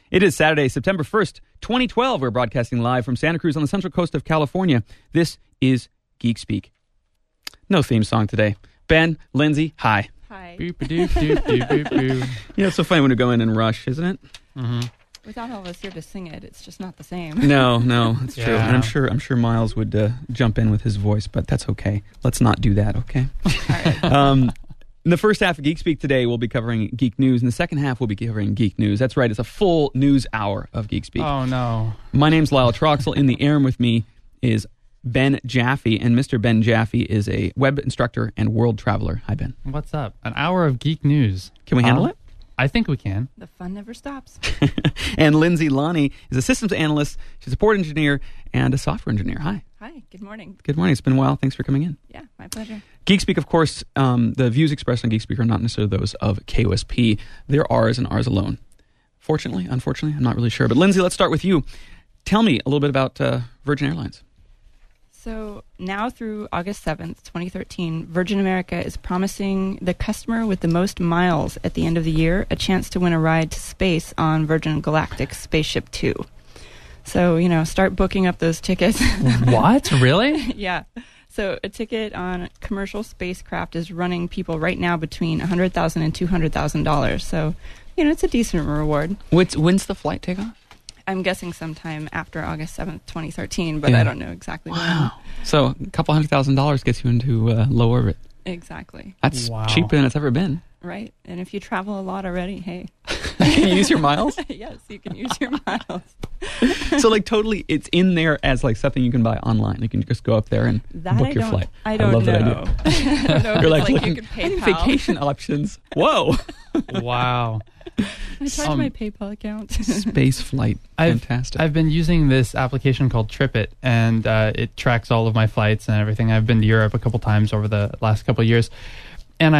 It is Saturday, September 1st, 2012. We're broadcasting live from Santa Cruz on the central coast of California. This is Geek Speak. No theme song today. Ben, Lindsay, hi. Hi. Yeah, it's so funny when we go in and rush, isn't it? Mm-hmm. Without all of us here to sing it, it's just not the same. No, it's true. And I'm sure Miles would jump in with his voice, but that's okay. Let's not do that, okay? All right. In the first half of Geek Speak today, we'll be covering geek news. In the second half, we'll be covering geek news. That's right. It's a full news hour of Geek Speak. Oh, no. My name's Lyle Troxel. In the air with me is Ben Jaffe, and Mr. Ben Jaffe is a web instructor and world traveler. Hi, Ben. What's up? An hour of geek news. Can we handle it? I think we can. The fun never stops. And Lindsay Lonnie is a systems analyst. She's a support engineer and a software engineer. Hi. Hi. Good morning. Good morning. It's been a while. Thanks for coming in. Yeah, my pleasure. Geek Speak, of course, the views expressed on Geek Speak are not necessarily those of KOSP. They're ours and ours alone. Fortunately, unfortunately, I'm not really sure. But Lindsay, let's start with you. Tell me a little bit about Virgin Airlines. So now through August 7th, 2013, Virgin America is promising the customer with the most miles at the end of the year a chance to win a ride to space on Virgin Galactic's Spaceship Two. So, start booking up those tickets. What? Really? Yeah. So a ticket on commercial spacecraft is running people right now between $100,000 and $200,000. So, it's a decent reward. When's the flight takeoff? I'm guessing sometime after August 7th, 2013, but I don't know exactly when. So a couple $100,000 gets you into low orbit. Exactly. That's cheaper than it's ever been. Right. And if you travel a lot already, hey. Can you use your miles? Yes, you can use your miles. So totally, it's in there as something you can buy online. You can just go up there and book your flight. I don't love know. That idea. I don't know. You're It's looking, you could I need PayPal. vacation options. Whoa. Wow. I charge my PayPal account. Space flight. Fantastic. I've been using this application called TripIt, and it tracks all of my flights and everything. I've been to Europe a couple times over the last couple of years. And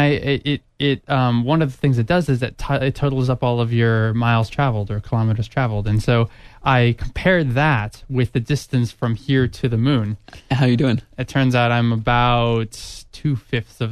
one of the things it does is it totals up all of your miles traveled or kilometers traveled. And so I compared that with the distance from here to the moon. How are you doing? It turns out I'm about 3/5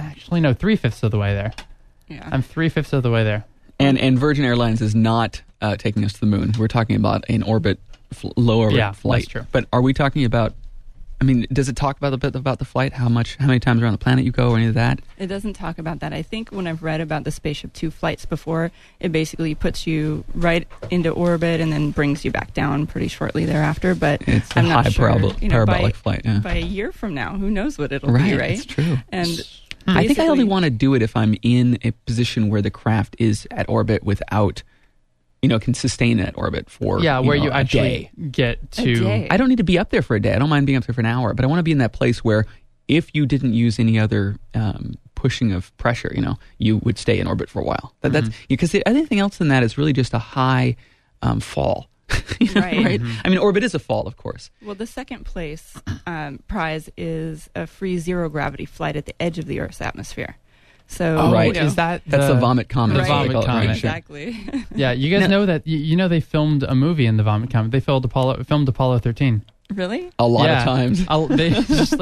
of the way there. Yeah. I'm 3/5 of the way there. And Virgin Airlines is not taking us to the moon. We're talking about an orbit, low orbit flight. That's true. But are we talking about? Does it talk about the flight? How many times around the planet you go, or any of that? It doesn't talk about that. I think when I've read about the Spaceship Two flights before, it basically puts you right into orbit and then brings you back down pretty shortly thereafter. But it's I'm not sure. Parabolic flight. Yeah. By a year from now, who knows what it'll be? Right, That's true. And I think I only want to do it if I'm in a position where the craft is at orbit without, can sustain that orbit for where you day. actually get to. I don't need to be up there for a day. I don't mind being up there for an hour, but I want to be in that place where if you didn't use any other pushing of pressure, you would stay in orbit for a while. That's because anything else than that is really just a high fall. Right? Mm-hmm. Orbit is a fall, of course. Well, the second place prize is a free zero gravity flight at the edge of the Earth's atmosphere. So, right. Is that's the Vomit Comet. The Vomit Comet. Right? Exactly. Yeah, you guys know that. They filmed a movie in the Vomit Comet. They filmed Apollo 13. Really? A lot of times. They just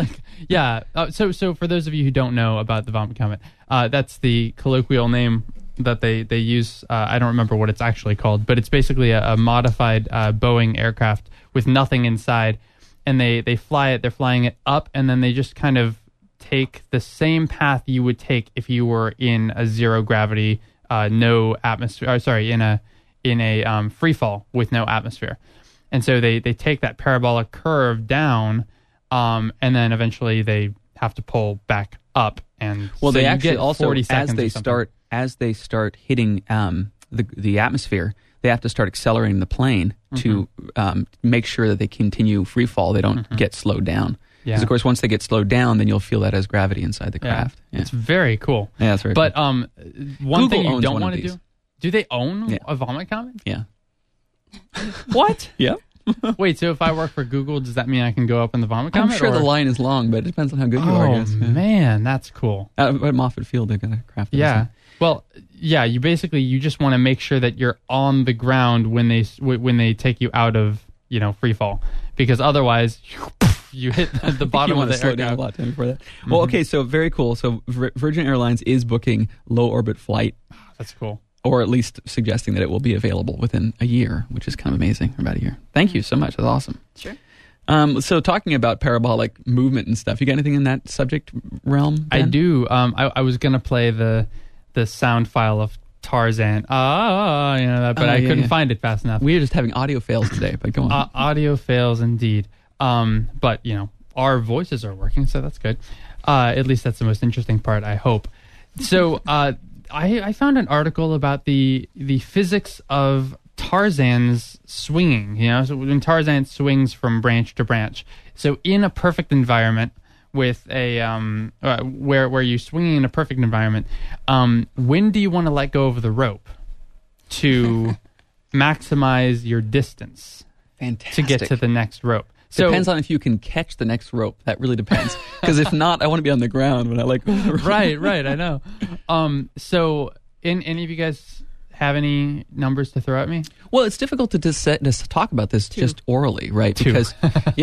So for those of you who don't know about the Vomit Comet, that's the colloquial name that they use. I don't remember what it's actually called, but it's basically a modified Boeing aircraft with nothing inside, and they fly it. They're flying it up, and then they just kind of take the same path you would take if you were in a zero gravity, no atmosphere. In a free fall with no atmosphere, and so they take that parabolic curve down, and then eventually they have to pull back up. And well, so they you actually get also 40 seconds as they start hitting the atmosphere, they have to start accelerating the plane to make sure that they continue free fall. They don't get slowed down. Because, of course, once they get slowed down, then you'll feel that as gravity inside the craft. Yeah. It's very cool. Yeah, that's very cool. But one Google thing you don't want to do they own a Vomit Comet? Yeah. What? Yeah. Wait, so if I work for Google, does that mean I can go up in the Vomit Comet? I'm sure the line is long, but it depends on how good you are, I guess. Yeah. Man, that's cool. At Moffett Field, they've got a craft. Yeah. Well, yeah, you just want to make sure that you're on the ground when they take you out of, free fall. Because otherwise, you hit the bottom of the slow down a lot time before that. Well, okay, so very cool. So Virgin Airlines is booking low orbit flight. That's cool. or at least suggesting that it will be available within a year, which is kind of amazing, about a year. Thank you so much. That's awesome. Sure. So talking about parabolic movement and stuff, you got anything in that subject realm, Ben? I do. I was going to play the sound file of Tarzan, but I couldn't find it fast enough. We are just having audio fails today, but go on. Audio fails indeed. But, our voices are working, so that's good. At least that's the most interesting part, I hope. So I found an article about the physics of Tarzan's swinging. So when Tarzan swings from branch to branch. So in a perfect environment with a where you're swinging in a perfect environment, when do you want to let go of the rope to maximize your distance? Fantastic. To get to the next rope? So, depends on if you can catch the next rope. That really depends. Because if not, I want to be on the ground when I let go of the rope. Right, I know. So, any of you guys have any numbers to throw at me? Well, it's difficult to talk about this just orally, right? 2. Because,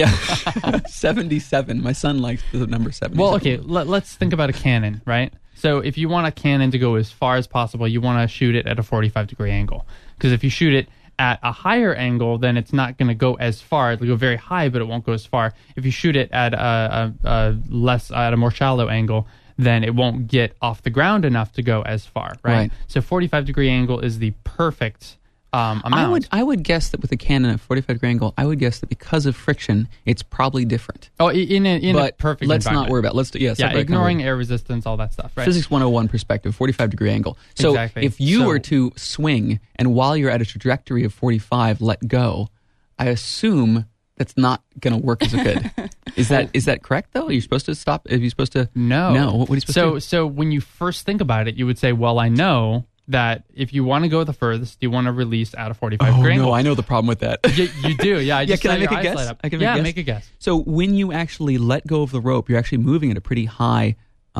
77. My son likes the number 77. Well, okay, let's think about a cannon, right? So if you want a cannon to go as far as possible, you want to shoot it at a 45-degree angle. Because if you shoot it at a higher angle, then it's not going to go as far. It'll go very high, but it won't go as far. If you shoot it at a more shallow angle, then it won't get off the ground enough to go as far, right? So 45-degree angle is the perfect amount. I would guess that with a cannon at 45-degree angle, I would guess that because of friction, it's probably different. Oh, in a perfect let's environment. not worry about it. Ignoring air resistance, all that stuff, right? Physics 101 perspective, 45-degree angle. So exactly. If you were to swing and while you're at a trajectory of 45, let go, I assume that's not going to work as good. Is that correct, though? Are you supposed to stop? Are you supposed to? No. What are you supposed to do? So when you first think about it, you would say, well, I know that if you want to go the furthest, you want to release at a 45-degree angle. No, I know the problem with that. You do, yeah. Can I make a guess? Make a guess. So when you actually let go of the rope, you're actually moving at a pretty high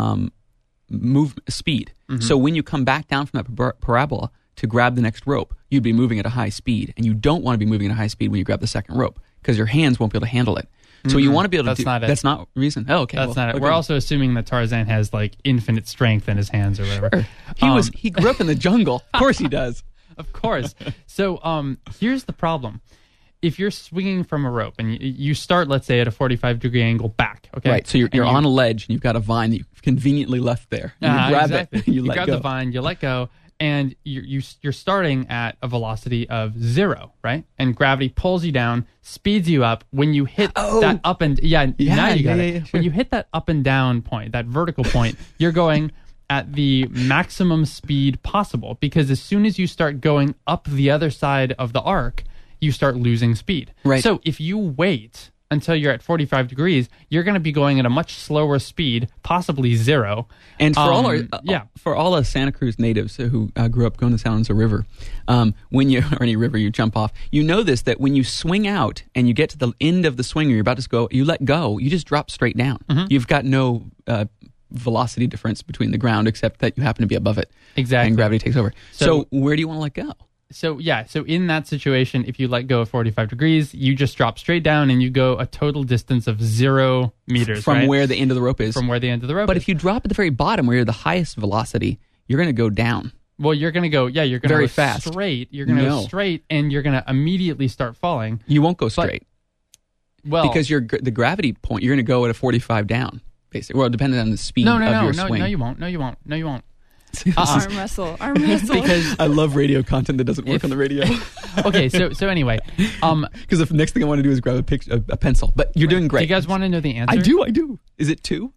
speed. Mm-hmm. So when you come back down from that parabola to grab the next rope, you'd be moving at a high speed. And you don't want to be moving at a high speed when you grab the second rope because your hands won't be able to handle it. So you want to be able to That's not it. That's not reason. Oh, okay. That's not it. Okay. We're also assuming that Tarzan has infinite strength in his hands or whatever. Sure. He grew up in the jungle. Of course he does. Of course. So here's the problem. If you're swinging from a rope and you start, let's say, at a 45-degree angle back, okay? Right. So you're on a ledge and you've got a vine that you've conveniently left there. You grab it. You let grab go. the vine. You let go. And you're starting at a velocity of 0, right? And gravity pulls you down, speeds you up. When you hit that up and now you got it. Sure. When you hit that up and down point, that vertical point, you're going at the maximum speed possible. Because as soon as you start going up the other side of the arc, you start losing speed. Right. So if you wait until you're at 45 degrees, you're going to be going at a much slower speed, possibly 0. And for all the Santa Cruz natives who grew up going to the San Lorenzo River, when you or any river you jump off, you know this, that when you swing out and you get to the end of the swing, or you're about to go, you let go, you just drop straight down. Mm-hmm. You've got no velocity difference between the ground except that you happen to be above it. Exactly. And gravity takes over. So where do you want to let go? So in that situation, if you let go of 45 degrees, you just drop straight down and you go a total distance of 0 meters. From where the end of the rope is. From where the end of the rope But is. if you drop at the very bottom where you're the highest velocity, you're going to go down. Well, you're going to go, you're going to very go fast. Straight. You're going to go straight and you're going to immediately start falling. You won't go straight. Because the gravity point, you're going to go at a 45 down, basically. Well, depending on the speed of your swing. No, you won't. Arm wrestle. Because I love radio content that doesn't work on the radio. Okay, so anyway, because the next thing I want to do is grab a pencil. But you're doing great. Do you guys want to know the answer? I do. Is it 2?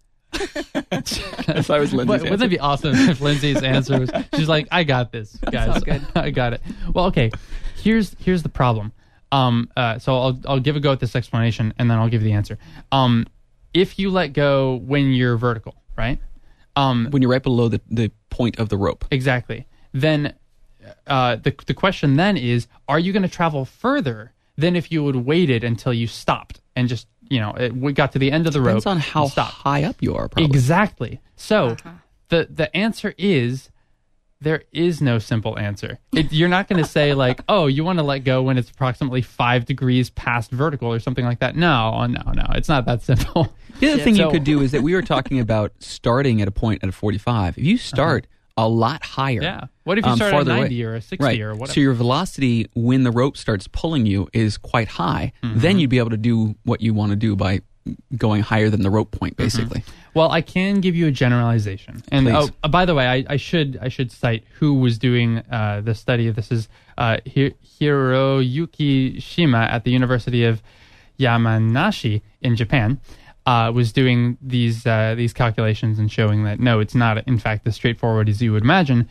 If I was Lindsay's Wouldn't it be awesome if Lindsay's answer was, she's like, I got this, guys. That's all good. I got it. Well, okay. Here's the problem. So I'll give a go at this explanation and then I'll give you the answer. If you let go when you're vertical, right? When you're right below the point of the rope. Exactly. Then the question then is, are you going to travel further than if you had waited until you stopped and just, we got to the end of the rope? Depends on how high up you are, probably. Exactly. So the answer is, there is no simple answer. You're not going to say you want to let go when it's approximately 5 degrees past vertical or something like that. No. It's not that simple. The other thing you could do is that we were talking about starting at a point at a 45. If you start a lot higher. Yeah. What if you start at farther 90 away. or a 60 right. or whatever? So your velocity when the rope starts pulling you is quite high. Then you'd be able to do what you want to do by going higher than the rope point, basically. Well, I can give you a generalization. And Please. By the way, I should cite who was doing the study. This is Hiroyuki Shima at the University of Yamanashi in Japan. Was doing these calculations and showing that no, it's not in fact as straightforward as you would imagine.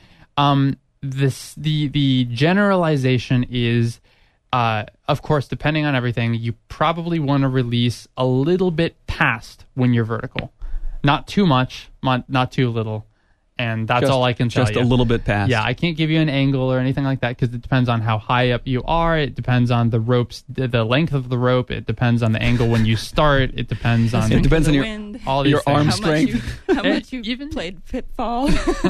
The generalization is, of course, depending on everything, you probably want to release a little bit past when you're vertical, not too much, not too little, and that's all I can tell you. Just a little bit past. Yeah, I can't give you an angle or anything like that because it depends on how high up you are. It depends on the ropes, the length of the rope. It depends on the angle when you start. It depends on It depends on your wind, all these your things. arm strength. how much you Even- played Pitfall.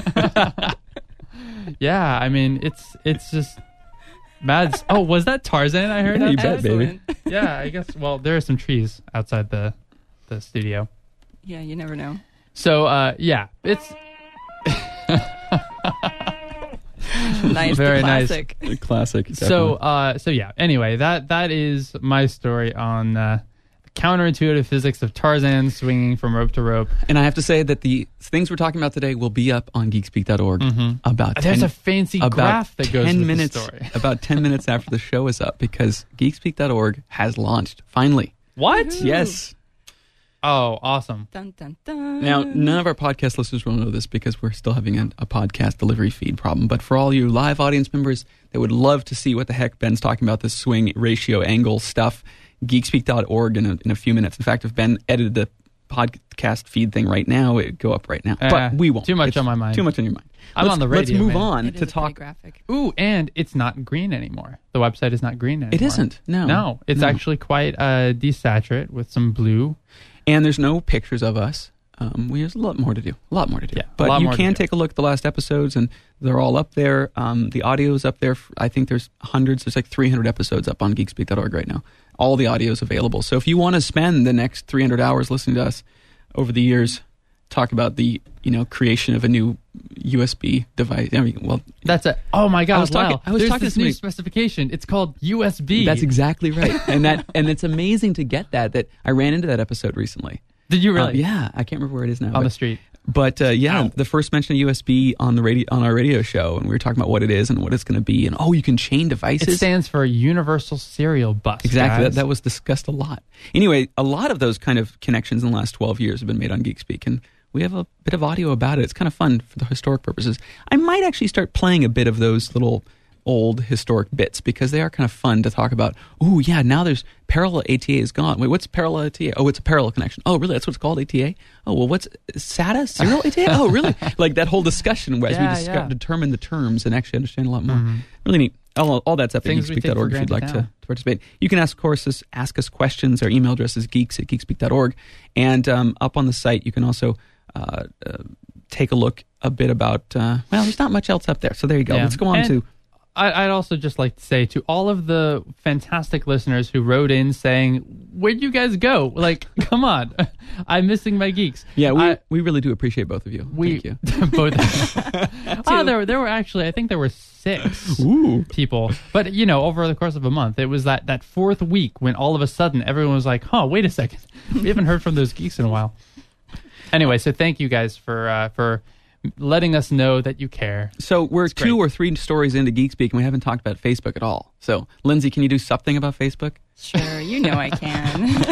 Yeah, I mean it's just mad. Oh, was that Tarzan? I heard. Yeah, you outside? bet, baby. Excellent. Yeah, I guess. Well, there are some trees outside the studio. Yeah, you never know. So yeah, it's Nice, Very the nice. classic. Classic. so definitely. so yeah. Anyway, that is my story on the counterintuitive physics of Tarzan swinging from rope to rope. And I have to say that the things we're talking about today will be up on geekspeak.org about 10, There's a fancy about graph that goes 10 with minutes, the story. about 10 minutes after the show is up, because geekspeak.org has launched, finally. What? Woohoo. Yes. Oh, awesome. Dun, dun, dun. Now, none of our podcast listeners will know this because we're still having a podcast delivery feed problem. But for all you live audience members that would love to see what the heck Ben's talking about, this swing ratio angle stuff, geekspeak.org in a few minutes. In fact, if Ben edited the podcast feed thing right now, it'd go up right now. But we won't. Too much It's on my mind. Too much on your mind. I'm on the radio, Let's move man. on It to is a talk. pretty graphic. Ooh, and it's not green anymore. The website is not green anymore. It isn't. No. No, it's No. actually quite desaturate with some blue. And there's no pictures of us. There's a lot more to do. A lot more to do. Yeah, a lot but you more to can do. take a look at the last episodes, and they're all up there. The audio's up there. I think there's hundreds. There's like 300 episodes up on geekspeak.org right now. All the audio's available. So if you want to spend the next 300 hours listening to us over the years talk about the creation of a new USB device. I mean, well, That's it. Oh my God! I was talking- Wow. I was There's talking this to new somebody- specification. It's called USB. that's exactly right. and it's amazing to get that. That I ran into that episode recently. Did you really? Yeah, I can't remember where it is now. On but- the street. But yeah, Ow. the first mention of USB on the radio on our radio show, and we were talking about what it is and what it's going to be, and you can chain devices. It stands for Universal Serial Bus. Exactly. guys. That was discussed a lot. Anyway, a lot of those kind of connections in the last 12 years have been made on GeekSpeak, and we have a bit of audio about it. It's kind of fun for the historic purposes. I might actually start playing a bit of those little old historic bits because they are kind of fun to talk about. Ooh, yeah, now there's parallel ATA is gone. Wait, what's parallel ATA? Oh, it's a parallel connection. Oh, really? That's what it's called, ATA? Oh, well, what's SATA? Serial ATA? Oh, really? Like that whole discussion as Yeah, we determine the terms and actually understand a lot more. Really neat. All that's up at Things we take for geekspeak.org if you'd like granted to participate. You can ask us questions. Our email address is geeks@geekspeak.org. And up on the site, you can also take a look a bit about, there's not much else up there. So there you go. Yeah. Let's go on And to... I'd also just like to say to all of the fantastic listeners who wrote in saying, "Where'd you guys go? Like, come on, I'm missing my geeks." Yeah, we really do appreciate both of you. Thank you. both. There were actually, I think there were 6 Ooh. people, but over the course of a month, it was that fourth week when all of a sudden everyone was like, "Huh, wait a second, we haven't heard from those geeks in a while." Anyway, so thank you guys for letting us know that you care. So we're It's 2 great. or 3 stories into GeekSpeak, and we haven't talked about Facebook at all. So, Lindsay, can you do something about Facebook? Sure, you know I can.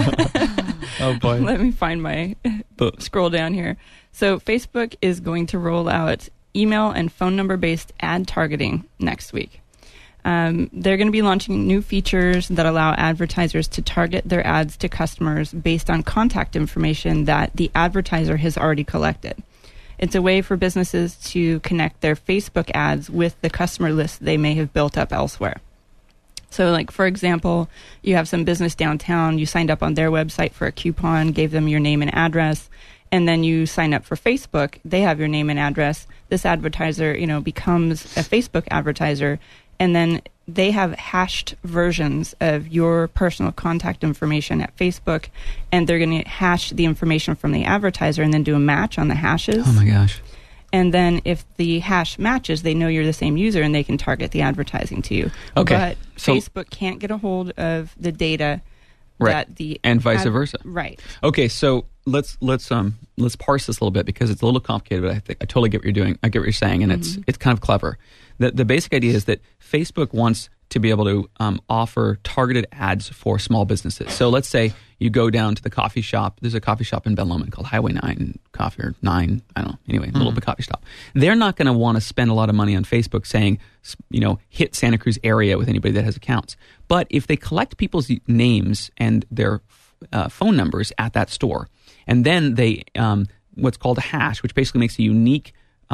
Oh boy. Let me find my scroll down here. So Facebook is going to roll out email and phone number based ad targeting next week. They're going to be launching new features that allow advertisers to target their ads to customers based on contact information that the advertiser has already collected. It's a way for businesses to connect their Facebook ads with the customer list they may have built up elsewhere. So, like, for example, you have some business downtown, you signed up on their website for a coupon, gave them your name and address, and then you sign up for Facebook. They have your name and address. This advertiser, becomes a Facebook advertiser, and then they have hashed versions of your personal contact information at Facebook, and they're going to hash the information from the advertiser and then do a match on the hashes. Oh, my gosh. And then if the hash matches, they know you're the same user and they can target the advertising to you. Okay. But So- Facebook can't get a hold of the data Right. that the And vice versa. Right. Okay, so let's parse this a little bit because it's a little complicated, but I think I totally get what you're doing. I get what you're saying, and it's kind of clever. The basic idea is that Facebook wants to be able to offer targeted ads for small businesses. So let's say you go down to the coffee shop. There's a coffee shop in Ben Lomond called Highway 9 Coffee, or 9, I don't know. Anyway, a little bit coffee shop. They're not going to want to spend a lot of money on Facebook saying, hit Santa Cruz area with anybody that has accounts. But if they collect people's names and their phone numbers at that store, and then they what's called a hash, which basically makes a unique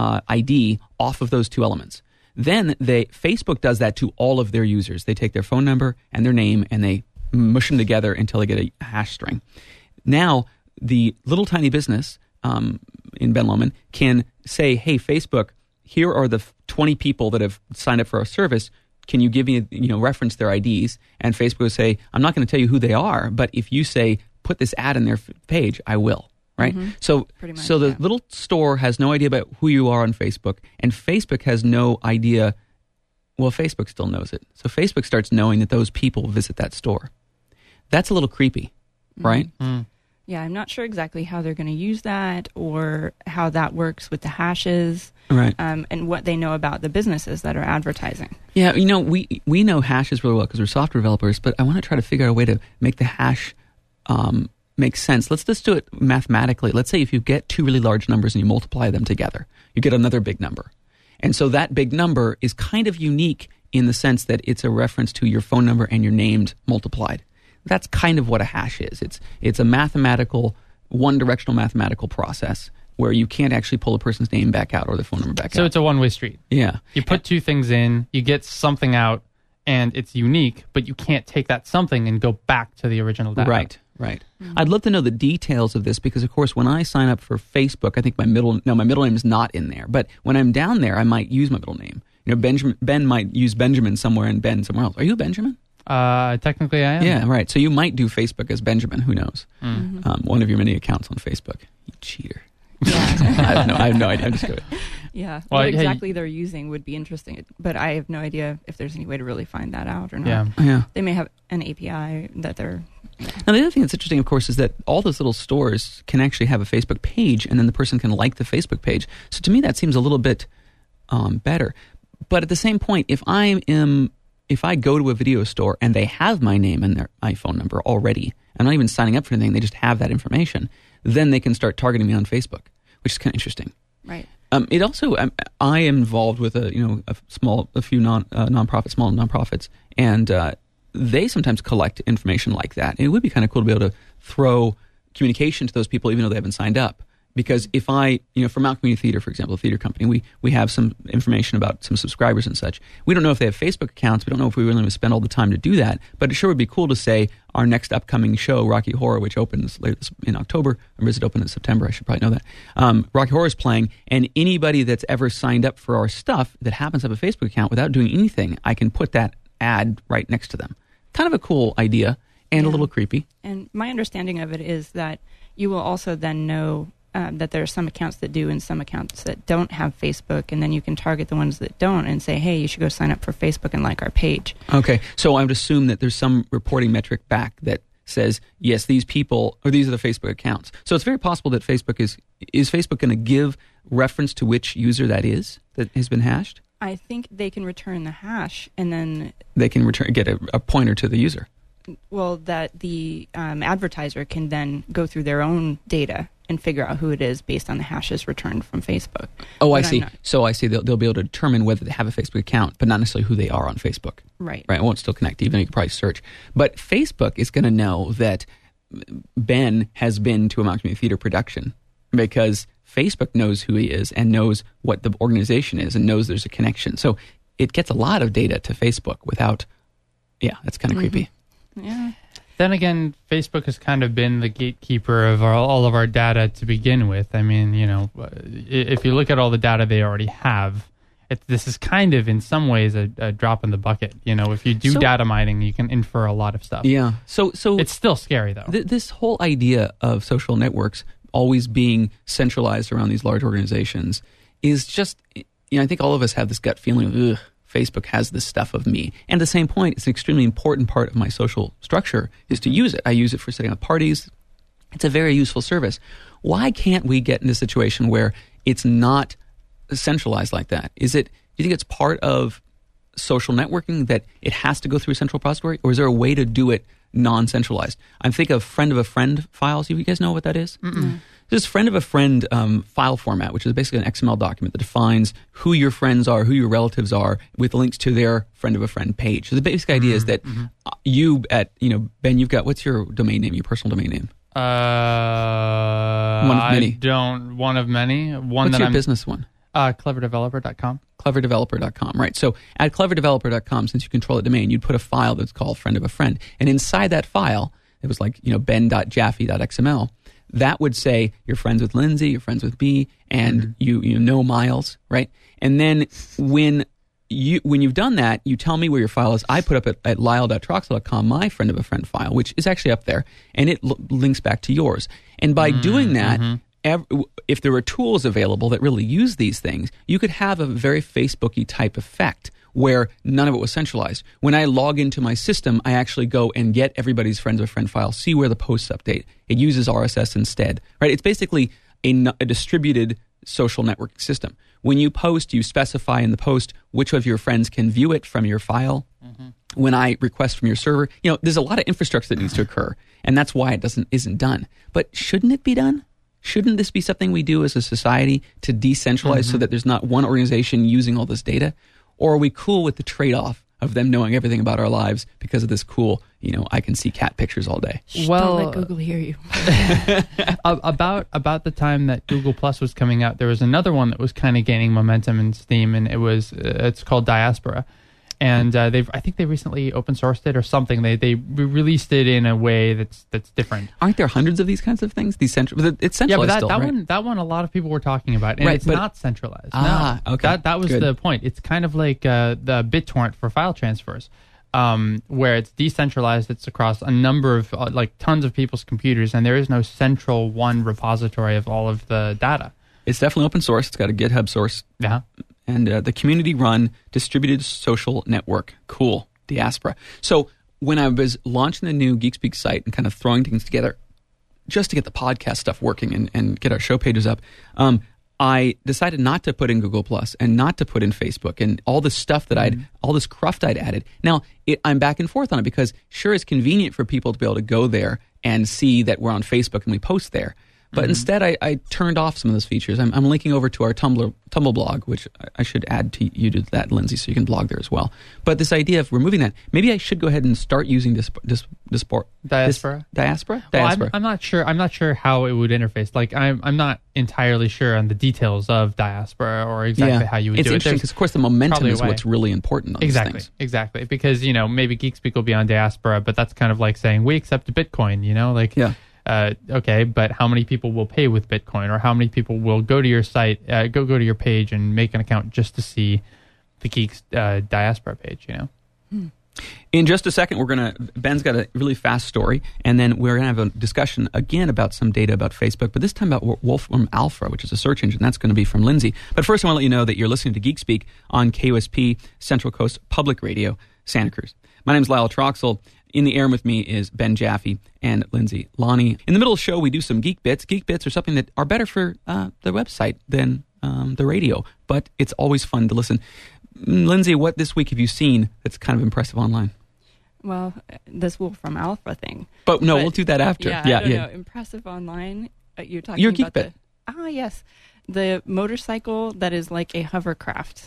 ID off of those two elements. Then Facebook does that to all of their users. They take their phone number and their name and they mush them together until they get a hash string. Now, the little tiny business in Ben Lomond can say, hey, Facebook, here are the 20 people that have signed up for our service. Can you give me, reference their IDs? And Facebook will say, I'm not going to tell you who they are, but if you say, put this ad in their page, I will. Right? So Pretty much, the yeah. little store has no idea about who you are on Facebook, and Facebook has no idea. Well, Facebook still knows it. So Facebook starts knowing that those people visit that store. That's a little creepy, right? Yeah, I'm not sure exactly how they're going to use that or how that works with the hashes, Right. and what they know about the businesses that are advertising. Yeah, we know hashes really well because we're software developers, but I want to try to figure out a way to make the hash make sense. Let's just do it mathematically. Let's say if you get two really large numbers and you multiply them together, you get another big number. And so that big number is kind of unique in the sense that it's a reference to your phone number and your names multiplied. That's kind of what a hash is. It's a mathematical, one-directional mathematical process where you can't actually pull a person's name back out or their phone number back out. So it's a one-way street. Yeah. You put two things in, you get something out, and it's unique, but you can't take that something and go back to the original data. Right. I'd love to know the details of this because, of course, when I sign up for Facebook, I think my middle name is not in there. But when I'm down there, I might use my middle name. Ben might use Benjamin somewhere and Ben somewhere else. Are you a Benjamin? Technically, I am. Yeah, right. So you might do Facebook as Benjamin. Who knows? One of your many accounts on Facebook. You cheater. I have no idea. I'm just kidding. Yeah, Well, what hey, exactly they're using would be interesting, but I have no idea if there's any way to really find that out or not. Yeah. They may have an API that they're... Now, the other thing that's interesting, of course, is that all those little stores can actually have a Facebook page, and then the person can like the Facebook page. So to me, that seems a little bit better. But at the same point, if I go to a video store and they have my name and their iPhone number already, I'm not even signing up for anything, they just have that information, then they can start targeting me on Facebook, which is kind of interesting. Right. It also, I am involved with a few small nonprofits, and they sometimes collect information like that. And it would be kind of cool to be able to throw communication to those people, even though they haven't signed up. Because if I, for Mount Community Theater, for example, a theater company, we have some information about some subscribers and such. We don't know if they have Facebook accounts. We don't know if we really want to spend all the time to do that. But it sure would be cool to say our next upcoming show, Rocky Horror, which opens later in October, or is it open in September? I should probably know that. Rocky Horror is playing, and anybody that's ever signed up for our stuff that happens to have a Facebook account without doing anything, I can put that ad right next to them. Kind of a cool idea and a little creepy. And my understanding of it is that you will also then know that there are some accounts that do and some accounts that don't have Facebook, and then you can target the ones that don't and say, hey, you should go sign up for Facebook and like our page. Okay, so I would assume that there's some reporting metric back that says, yes, these people, or these are the Facebook accounts. So it's very possible that Facebook is Facebook going to give reference to which user that has been hashed? I think they can return the hash, and then They can get a pointer to the user. well, that the advertiser can then go through their own data and figure out who it is based on the hashes returned from Facebook. Oh, I But I'm see. not- So I see they'll be able to determine whether they have a Facebook account, but not necessarily who they are on Facebook. Right. Right, it won't still connect, even you can probably search. But Facebook is going to know that Ben has been to a Mount Community Theater production because Facebook knows who he is and knows what the organization is and knows there's a connection. So it gets a lot of data to Facebook without, that's kind of creepy. Yeah. Then again, Facebook has kind of been the gatekeeper of all of our data to begin with. I mean, if you look at all the data they already have, this is kind of in some ways a drop in the bucket. If you do data mining, you can infer a lot of stuff. Yeah. So It's still scary, though. This whole idea of social networks always being centralized around these large organizations is just, I think all of us have this gut feeling of, ugh, Facebook has this stuff of me. And at the same point, it's an extremely important part of my social structure is to use it. I use it for setting up parties. It's a very useful service. Why can't we get in a situation where it's not centralized like that? Do you think it's part of social networking that it has to go through a central repository, or is there a way to do it non-centralized? I think of friend of a friend files. You guys know what that is? Mm-mm. This friend of a friend file format, which is basically an XML document that defines who your friends are, who your relatives are, with links to their friend of a friend page. So the basic idea is that Ben, you've got, what's your domain name, your personal domain name? One of many. One of many. What's your business one? Cleverdeveloper.com. Cleverdeveloper.com, right. So at cleverdeveloper.com, since you control the domain, you'd put a file that's called friend of a friend. And inside that file, it was like, ben.jaffe.xml. That would say you're friends with Lindsay, you're friends with me, and you know Miles, right? And then when you've done that, you tell me where your file is. I put up at lyle.troxel.com my friend of a friend file, which is actually up there, and it links back to yours. And by doing that, if there were tools available that really use these things, you could have a very Facebooky type effect where none of it was centralized. When I log into my system, I actually go and get everybody's friends of a friend file, see where the posts update. It uses RSS instead, right? It's basically a distributed social networking system. When you post, you specify in the post which of your friends can view it from your file. Mm-hmm. When I request from your server, there's a lot of infrastructure that needs to occur, and that's why it isn't done. But shouldn't it be done? Shouldn't this be something we do as a society to decentralize so that there's not one organization using all this data? Or are we cool with the trade-off of them knowing everything about our lives because of this cool, I can see cat pictures all day? Don't let Google hear you. About the time that Google Plus was coming out, there was another one that was kind of gaining momentum and steam, and it's called Diaspora. And I think they recently open sourced it or something. They released it in a way that's different. Aren't there hundreds of these kinds of things? It's centralized. Yeah, but still, right? that one a lot of people were talking about, and it's not centralized. Okay. That was the point. It's kind of like the BitTorrent for file transfers, where it's decentralized. It's across a number of tons of people's computers, and there is no central one repository of all of the data. It's definitely open source. It's got a GitHub source. Yeah. And the community-run distributed social network. Cool. Diaspora. So when I was launching the new GeekSpeak site and kind of throwing things together just to get the podcast stuff working and get our show pages up, I decided not to put in Google Plus and not to put in Facebook and all this stuff that all this cruft I'd added. Now, I'm back and forth on it because sure, it's convenient for people to be able to go there and see that we're on Facebook and we post there. But instead, I turned off some of those features. I'm linking over to our Tumblr blog, which I should add to you to that, Lindsay, so you can blog there as well. But this idea of removing that, maybe I should go ahead and start using Diaspora. Diaspora. Well, I'm not sure. I'm not sure how it would interface. Like I'm not entirely sure on the details of Diaspora or exactly how you would do it. It's interesting because, of course, the momentum is what's really important on these things. Exactly. Because maybe GeekSpeak will be on Diaspora, but that's kind of like saying we accept Bitcoin. Okay, but how many people will pay with Bitcoin, or how many people will go to your site, go to your page and make an account just to see the Geeks Diaspora page? In just a second, Ben's got a really fast story, and then we're going to have a discussion again about some data about Facebook, but this time about Wolfram Alpha, which is a search engine. That's going to be from Lindsay. But first, I want to let you know that you're listening to GeekSpeak on KUSP, Central Coast Public Radio, Santa Cruz. My name is Lyle Troxel. In the air with me is Ben Jaffe and Lindsay Lonnie. In the middle of the show, we do some Geek Bits. Geek Bits are something that are better for the website than the radio, but it's always fun to listen. Lindsay, what this week have you seen that's kind of impressive online? Well, this Wolfram Alpha thing. But we'll do that after. Yeah, I don't know. Impressive online. You're talking Your about Geek Bit. Yes. The motorcycle that is like a hovercraft.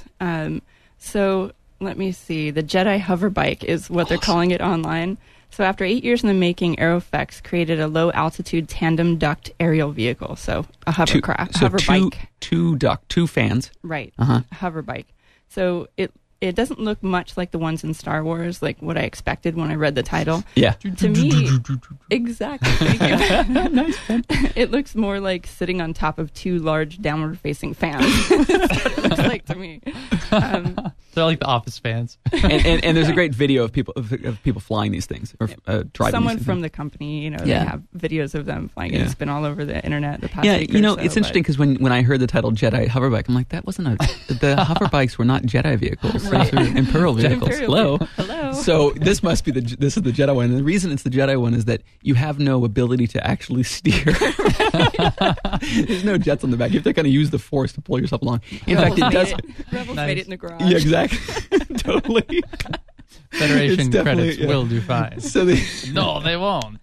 So let me see. The Jedi Hover Bike is what they're calling it online. So after 8 years in the making, Aeroflex created a low-altitude tandem duct aerial vehicle. So a hovercraft, hover bike. Two fans. Right. A hover bike. So it doesn't look much like the ones in Star Wars, like what I expected when I read the title. Yeah. To me, exactly. Thank you. Nice. It looks more like sitting on top of two large downward-facing fans. That's what it looks like to me. They're like the Office fans. and there's a great video of people flying these things or driving. Someone these from the company, they have videos of them flying. Yeah. It's been all over the internet the past Yeah, week or so, it's interesting because when I heard the title Jedi hoverbike, I'm like, that wasn't the hoverbikes were not Jedi vehicles. Right. Those were Imperial vehicles. Imperial Hello. So this must be this is the Jedi one. And the reason it's the Jedi one is that you have no ability to actually steer. There's no jets on the back. You have to kind of use the force to pull yourself along. In fact, it does. Rebels made it in the garage. Yeah, exactly. Totally. Federation credits will do fine. So no, they won't.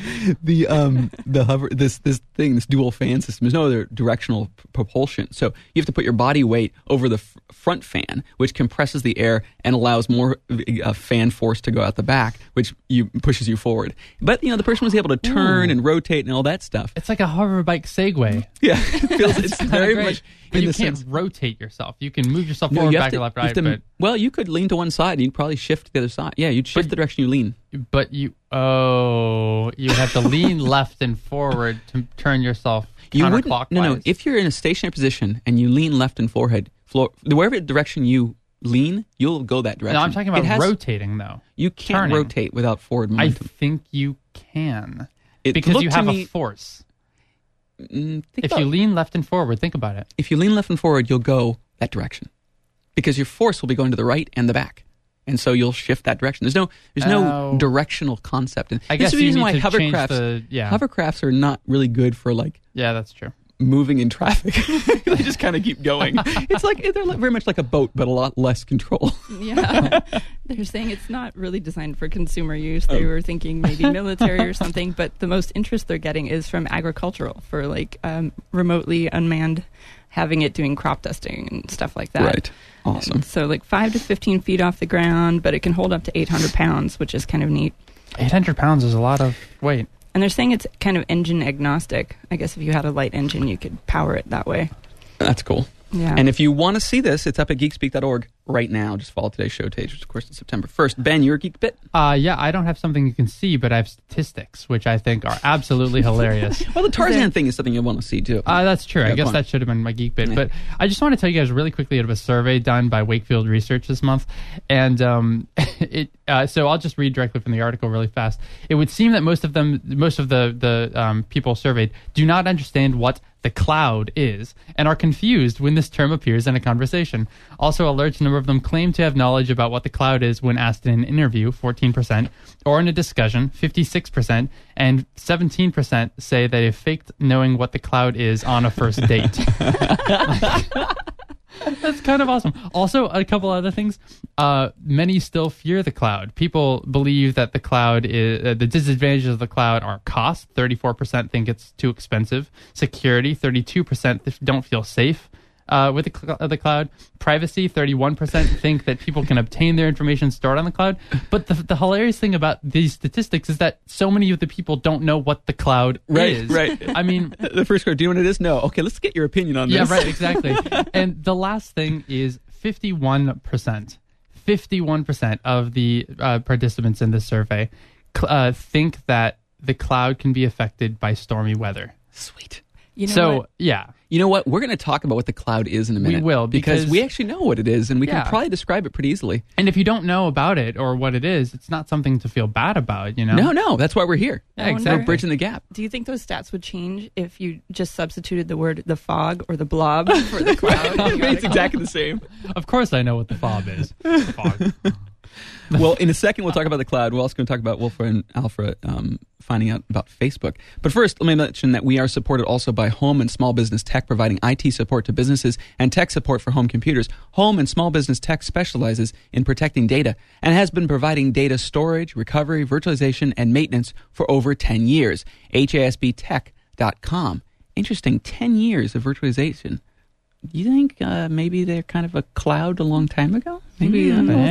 The hover this dual fan system. There's no other directional propulsion. So you have to put your body weight over the front fan, which compresses the air and allows more fan force to go out the back, which pushes you forward. But the person was able to turn and rotate and all that stuff. It's like a hoverbike Segway. Yeah, it's very great. much. But in you the can't sense, rotate yourself. You can move yourself forward, back, left, right. Well, you could lean to one side and you'd probably shift to the other side. Yeah, you'd shift the direction you lean. But you have to lean left and forward to turn yourself counterclockwise. No. If you're in a stationary position and you lean left and wherever direction you lean, you'll go that direction. No, I'm talking about rotating, though. You can't rotate without forward momentum. I think you can. Because you have a force. If you lean left and forward, think about it. If you lean left and forward, you'll go that direction. Because your force will be going to the right and the back. And so you'll shift that direction. There's no directional concept. And I guess this is the reason why hovercrafts are not really good for Yeah, that's true. moving in traffic. They just kind of keep going. It's like they're very much like a boat, but a lot less control. Yeah, they're saying it's not really designed for consumer use. They were thinking maybe military or something, but the most interest they're getting is from agricultural for remotely unmanned, having it doing crop dusting and stuff like that. Right. Awesome. And so 5 to 15 feet off the ground, but it can hold up to 800 pounds, which is kind of neat. 800 pounds is a lot of weight. And they're saying it's kind of engine agnostic. I guess if you had a light engine, you could power it that way. That's cool. Yeah. And if you want to see this, it's up at geekspeak.org right now. Just follow today's show page, which of course is September 1st. Ben, your Geek Bit? Yeah, I don't have something you can see, but I have statistics, which I think are absolutely hilarious. Well, the Tarzan thing is something you want to see, too. That's true. I guess that should have been my Geek Bit. Yeah. But I just want to tell you guys really quickly about a survey done by Wakefield Research this month. And so I'll just read directly from the article really fast. It would seem that most of the people surveyed do not understand what the cloud is and are confused when this term appears in a conversation. Also, a large number of them claim to have knowledge about what the cloud is when asked in an interview, 14%, or in a discussion, 56%, and 17% say they have faked knowing what the cloud is on a first date. That's kind of awesome. Also, a couple other things. Many still fear the cloud. People believe that the cloud is the disadvantages of the cloud are cost. 34% think it's too expensive. Security. 32% don't feel safe with the cloud. Privacy. 31% think that people can obtain their information stored on the cloud. But the hilarious thing about these statistics is that so many of the people don't know what the cloud is. Right. I mean, the first question, do you know what it is? No. Okay, let's get your opinion on this. Yeah, right, exactly. And the last thing is 51%. 51% of the participants in this survey think that the cloud can be affected by stormy weather. Sweet. Yeah. You know what? We're going to talk about what the cloud is in a minute. We will, because we actually know what it is, and we can probably describe it pretty easily. And if you don't know about it or what it is, it's not something to feel bad about, you know? No, that's why we're here. Yeah, exactly. We're bridging the gap. Do you think those stats would change if you just substituted the word the fog or the blob for the cloud? It's exactly the same. Of course I know what the fob is. The fog. Well, in a second, we'll talk about the cloud. We're also going to talk about Wolfra and Alpha finding out about Facebook. But first, let me mention that we are supported also by Home and Small Business Tech, providing IT support to businesses and tech support for home computers. Home and Small Business Tech specializes in protecting data and has been providing data storage, recovery, virtualization, and maintenance for over 10 years. HASBtech.com. Interesting, 10 years of virtualization. Do you think maybe they're kind of a cloud a long time ago? Maybe.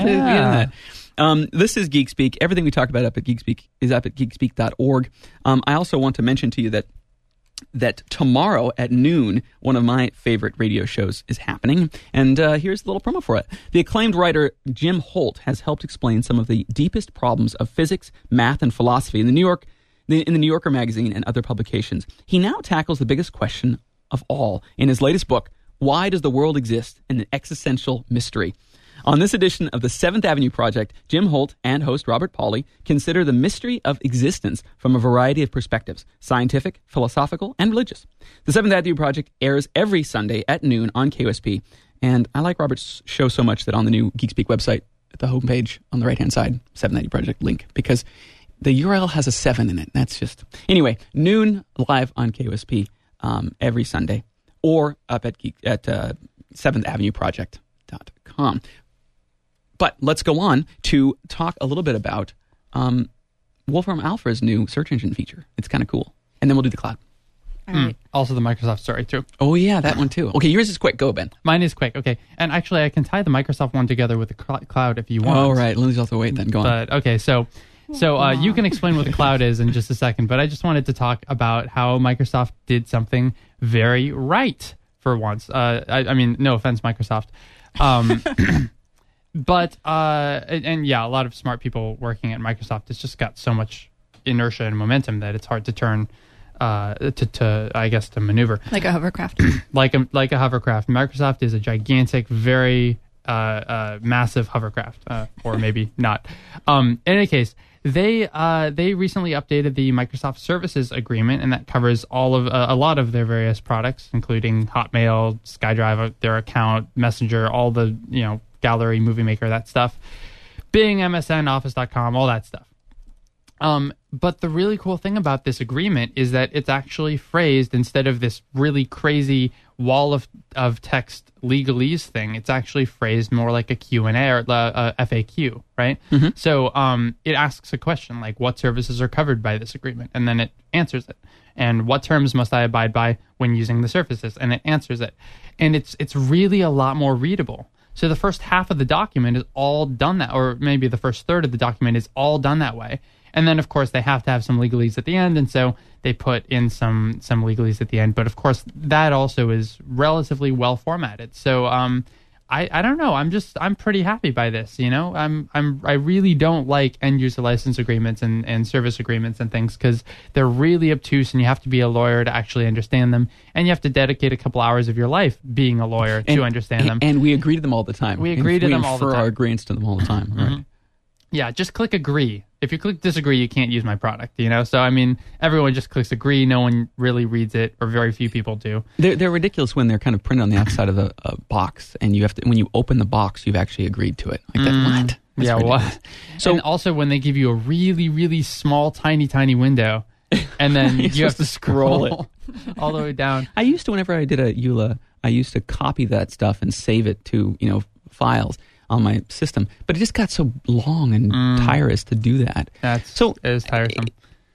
This is Geek Speak. Everything we talk about up at Geek Speak is up at geekspeak.org. I also want to mention to you that tomorrow at noon, one of my favorite radio shows is happening. And here's a little promo for it. The acclaimed writer Jim Holt has helped explain some of the deepest problems of physics, math, and philosophy in the New Yorker magazine and other publications. He now tackles the biggest question of all in his latest book, Why does the world exist? An existential mystery. On this edition of the 7th Avenue Project, Jim Holt and host Robert Pauley consider the mystery of existence from a variety of perspectives, scientific, philosophical, and religious. The 7th Avenue Project airs every Sunday at noon on KUSP, and I like Robert's show so much that on the new GeekSpeak website, at the homepage on the right-hand side, 7th Avenue Project link, because the URL has a 7 in it. That's just... Anyway, noon live on KUSP every Sunday, or up at 7thavenueproject.com. But let's go on to talk a little bit about Wolfram Alpha's new search engine feature. It's kind of cool. And then we'll do the cloud. All right. Also the Microsoft story, too. Oh, yeah, that one, too. Okay, yours is quick. Go, Ben. Mine is quick. Okay. And actually, I can tie the Microsoft one together with the cloud if you want. Oh, right. Lindsay's off the wait then. Go on. But, okay, so you can explain what the cloud is in just a second, but I just wanted to talk about how Microsoft did something very right for once. I mean, no offense, Microsoft. But, and yeah, a lot of smart people working at Microsoft, it's just got so much inertia and momentum that it's hard to turn, to maneuver. Like a hovercraft. like a hovercraft. Microsoft is a gigantic, very massive hovercraft, or maybe not. In any case, they recently updated the Microsoft Services Agreement, and that covers all of a lot of their various products, including Hotmail, SkyDrive, their account, Messenger, all the Gallery, Movie Maker, that stuff, Bing, MSN, Office.com, all that stuff. But the really cool thing about this agreement is that it's actually phrased, instead of this really crazy wall of text legalese thing, it's actually phrased more like a Q&A or a FAQ, right? Mm-hmm. So it asks a question like, what services are covered by this agreement? And then it answers it. And what terms must I abide by when using the services? And it answers it. And it's really a lot more readable. So the first half of the document is all done that, or maybe the first third of the document is all done that way. And then, of course, they have to have some legalese at the end, and so they put in some legalese at the end. But, of course, that also is relatively well formatted. So I don't know. I'm pretty happy by this. I really don't like end user license agreements and service agreements and things, because they're really obtuse, and you have to be a lawyer to actually understand them, and you have to dedicate a couple hours of your life being a lawyer to understand them. And we agree to them all the time. We agree to them all the time. We infer our agreements to them all the time. Mm-hmm. Right? Yeah, just click agree. If you click disagree, you can't use my product, So, I mean, everyone just clicks agree. No one really reads it, or very few people do. They're ridiculous when they're kind of printed on the outside of the box, and you have to, when you open the box, you've actually agreed to it. Like that, what? That's yeah, ridiculous. what? So, and also when they give you a really, really small, tiny window, and then you have to scroll it all the way down. I used to, whenever I did a EULA, I used to copy that stuff and save it to, files on my system, but it just got so long and tireless to do that. It is tiresome.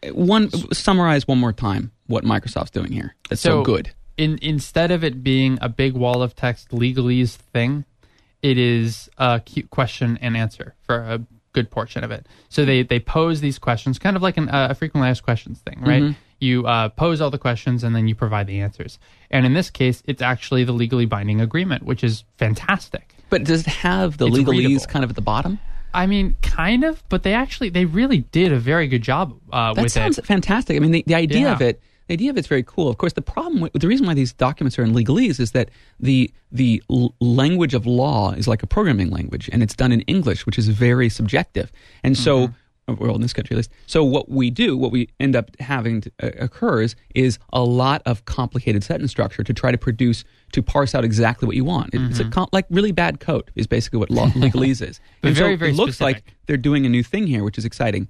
Summarize one more time what Microsoft's doing here. That's so good. Instead of it being a big wall of text legalese thing, it is a question and answer for a good portion of it. So they pose these questions, kind of like a frequently asked questions thing, right? Mm-hmm. You pose all the questions and then you provide the answers. And in this case, it's actually the legally binding agreement, which is fantastic. But does it have the legalese readable kind of at the bottom? I mean, kind of, but they really did a very good job with it. That sounds fantastic. I mean, the idea of it, it's very cool. Of course, the reason why these documents are in legalese is that the language of law is like a programming language, and it's done in English, which is very subjective. And so, well, in this country at least. So what we end up having to, occurs is a lot of complicated sentence structure to try to parse out exactly what you want. It's like really bad code is basically what legalese is. But and very, so very it looks specific. like they're doing a new thing here, which is exciting.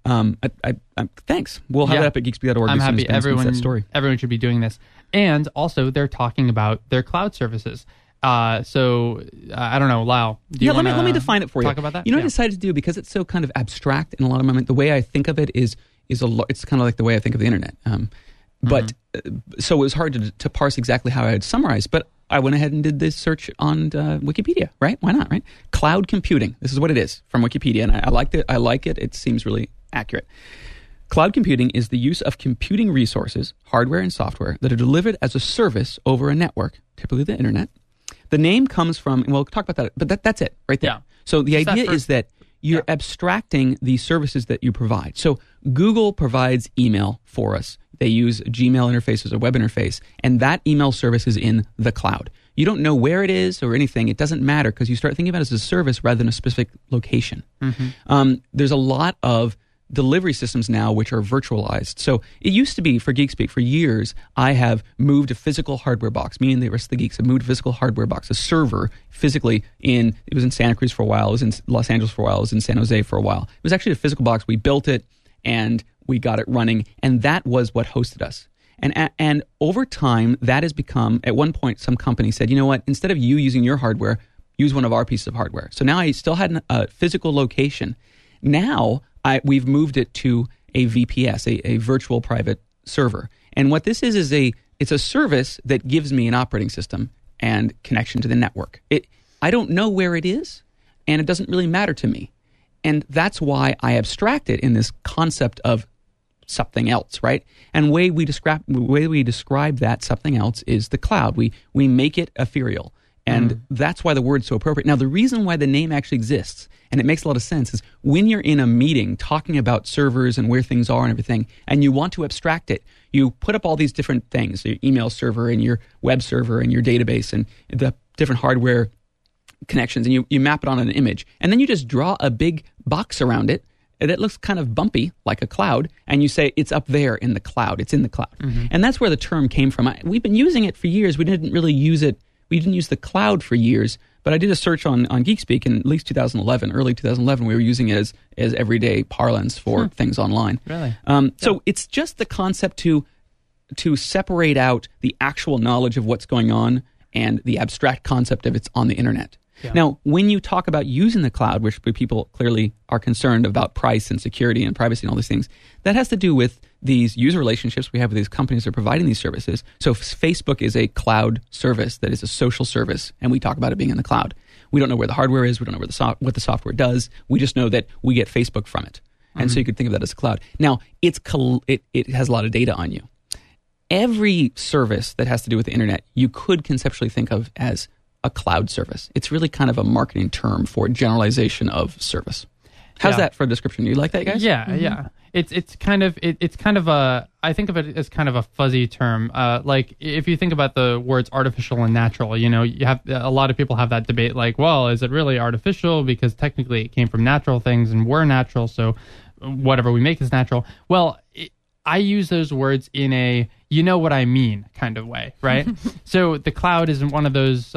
Thanks. We'll have it up at geekspeak.org. I'm happy. Everyone should be doing this. And also, they're talking about their cloud services. So I don't know, Lau. Let me define it for you. Talk about that. I decided to do, because it's so kind of abstract in a lot of moments. The way I think of it is it's kind of like the way I think of the internet. But so it was hard to parse exactly how I would summarize. But I went ahead and did this search on Wikipedia. Right? Why not? Right? Cloud computing. This is what it is from Wikipedia, and I liked it. I like it. It seems really accurate. Cloud computing is the use of computing resources, hardware and software, that are delivered as a service over a network, typically the internet. The name comes from, and we'll talk about that, but that's it right there. Yeah. So the idea is that you're abstracting the services that you provide. So Google provides email for us. They use Gmail interface as a web interface, and that email service is in the cloud. you don't know where it is or anything, it doesn't matter because you start thinking about it as a service rather than a specific location. There's a lot of delivery systems now which are virtualized. So it used to be, for GeekSpeak, for years, I have moved a physical hardware box. Me and the rest of the geeks have moved a physical hardware box, a server, physically it was in Santa Cruz for a while, it was in Los Angeles for a while, it was in San Jose for a while. It was actually a physical box. We built it and we got it running, and that was what hosted us. And over time, that has become, at one point, some company said, you know what, instead of you using your hardware, use one of our pieces of hardware. So now I still had a physical location. Now we've moved it to a VPS, a virtual private server. And what this is it's a service that gives me an operating system and connection to the network. I don't know where it is, and it doesn't really matter to me. And that's why I abstract it in this concept of something else, right? And the way we describe that something else is the cloud. We make it ethereal. And that's why the word's so appropriate. Now, the reason why the name actually exists, and it makes a lot of sense, is when you're in a meeting talking about servers and where things are and everything, and you want to abstract it, you put up all these different things, your email server and your web server and your database and the different hardware connections, and you map it on an image. And then you just draw a big box around it that looks kind of bumpy, like a cloud, and you say, it's up there in the cloud. It's in the cloud. And that's where the term came from. We've been using it for years. We didn't really use it. We didn't use the cloud for years, but I did a search on GeekSpeak in at least 2011, early 2011. We were using it as everyday parlance for things online. Really? So it's just the concept to separate out the actual knowledge of what's going on and the abstract concept of it's on the internet. Yeah. Now, when you talk about using the cloud, which people clearly are concerned about price and security and privacy and all these things, that has to do with these user relationships we have with these companies that are providing these services. So Facebook is a cloud service that is a social service, and we talk about it being in the cloud. We don't know where the hardware is. We don't know where what the software does. We just know that we get Facebook from it. And so you could think of that as a cloud. Now, it has a lot of data on you. Every service that has to do with the internet, you could conceptually think of as a cloud service. It's really kind of a marketing term for generalization of service. How's that for a description? You like that, guys? Yeah, yeah. It's kind of a, I think of it as kind of a fuzzy term. Like if you think about the words artificial and natural, you have a lot of people have that debate. Like, well, is it really artificial because technically it came from natural things and we're natural, so whatever we make is natural. Well, I use those words in a you know what I mean kind of way, right? So the cloud isn't one of those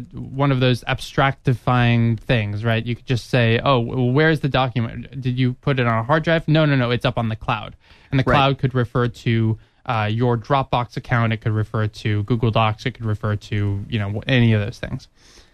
abstractifying things, right? You could just say, oh, where's the document? Did you put it on a hard drive? No, it's up on the cloud. And the cloud could refer to your Dropbox account. It could refer to Google Docs. It could refer to, any of those things.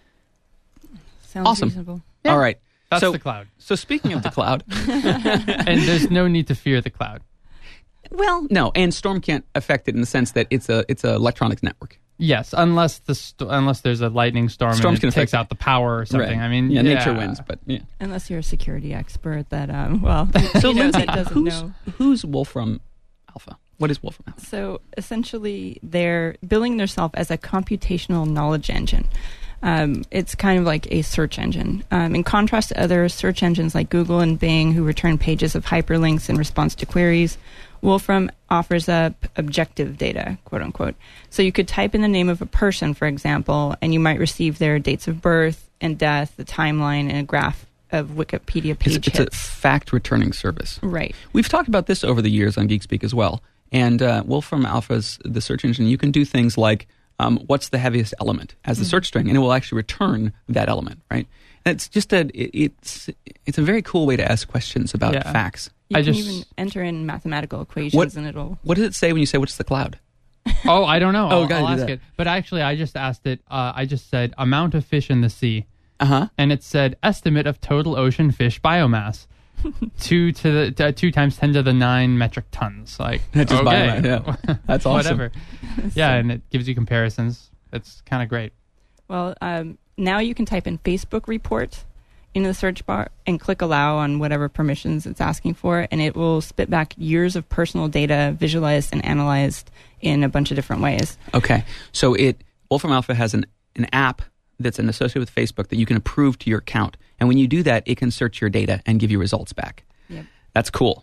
Sounds awesome. reasonable. Yeah. All right. That's the cloud. So speaking of the cloud. And there's no need to fear the cloud. Well, no, and Storm can't affect it in the sense that it's a electronics network. Yes, unless there's a lightning storm and it takes out the power or something. Right. I mean, nature wins, but yeah. Unless you're a security expert that, so Lindsay, that doesn't know. Who's Wolfram Alpha? What is Wolfram Alpha? So essentially, they're billing themselves as a computational knowledge engine. It's kind of like a search engine. In contrast to other search engines like Google and Bing, who return pages of hyperlinks in response to queries, Wolfram offers up objective data, quote unquote. So you could type in the name of a person, for example, and you might receive their dates of birth and death, the timeline, and a graph of Wikipedia page It's a fact returning service. Right. We've talked about this over the years on GeekSpeak as well. And Wolfram Alpha's the search engine. You can do things like what's the heaviest element as the search string, and it will actually return that element, right? And it's just it's a very cool way to ask questions about facts. You can even enter in mathematical equations and it'll... What does it say when you say, what's the cloud? Oh, I don't know. I'll ask it. But actually, I just asked it. I just said, amount of fish in the sea. Uh-huh. And it said, estimate of total ocean fish biomass. 2 times 10 to the 9 metric tons. Like, that's just biomass, yeah. That's awesome. Whatever. Yeah, and it gives you comparisons. It's kind of great. Well, now you can type in Facebook report in the search bar and click allow on whatever permissions it's asking for, and it will spit back years of personal data visualized and analyzed in a bunch of different ways. Okay. So Wolfram Alpha has an app that's associated with Facebook that you can approve to your account. And when you do that, it can search your data and give you results back. Yep. That's cool.